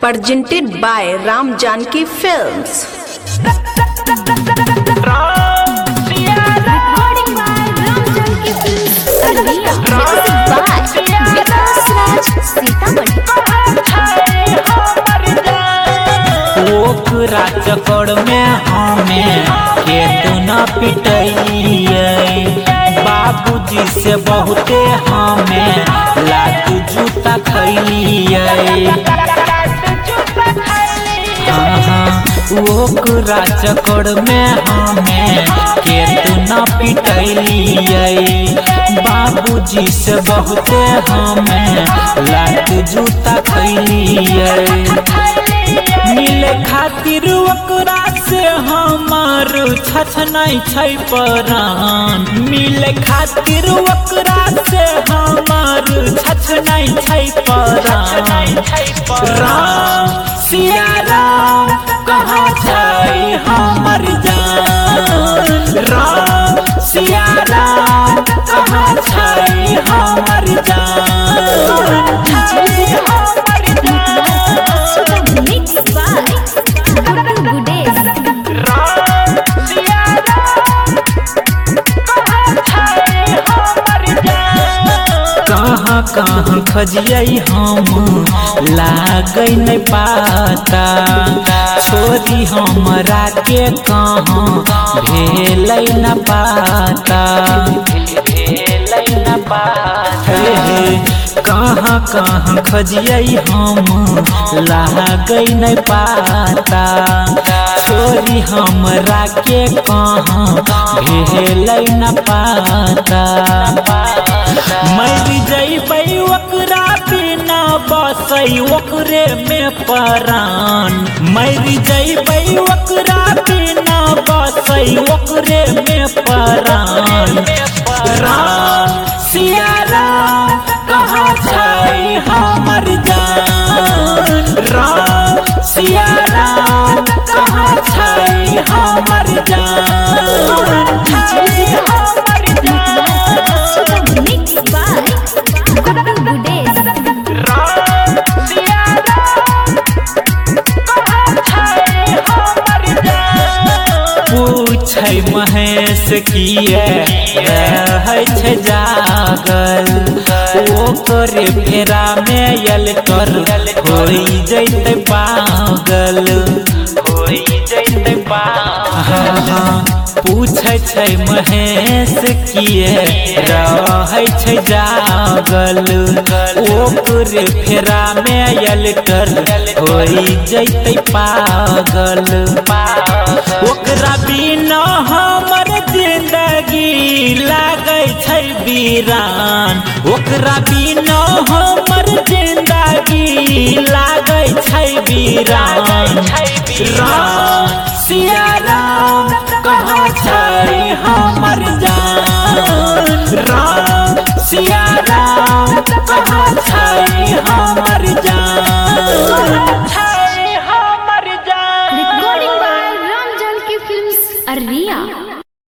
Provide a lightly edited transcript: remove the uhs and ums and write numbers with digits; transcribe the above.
presented by Ram Janki Films. ओकरा चक्कर में हमें केतना पिटैये, बाबूजी से बहुते हमें लात जूता खैलिए। ओकरा चक्कर में हमें केतना पिटैये, बाबूजी से बहुते हमें लात जूता खैलिए। मिले खातिर ओकरा से हमार छछनाई छै परान, मिले खातिर ओकरा से हमार छछनाई छै परान। राम सिया राम कहाँ छै हमर जान, राम सिया राम कहाँ छै हमर जान। कहाँ खजियै हम लागै नहीं पाता, छोरी हमरा के कहाँ भेलै न पाता। कहाँ कहाँ खजियै हम लागै नहीं पाता, छोरी हमरा के कहाँ भेलै न पाता। मर जइबै ओकरा बिना बसै ओकरे में परान, मर जइबै ओकरा बिना बसै ओकरे में परान। राम सिया राम कहाँ छै हमर जान, राम सिया राम कहाँ छै हमर जान। पूछै महेश किए रहै छै जागल, ओकरे फेरा में एल्टर होई जैते पागल, होई जैते पागल। पूछै छै महेश किए रहै छै जागल, ओकरे फेरा में एल्टर होई जैते पागल। ओकरा बिना हमर जिंदगी लागै छै वीरान, ओकरा बिना हमर जिंदगी लागै छै वीरान। राम सिया राम कहाँ छै हमर जान, राम सिया राम कहाँ छै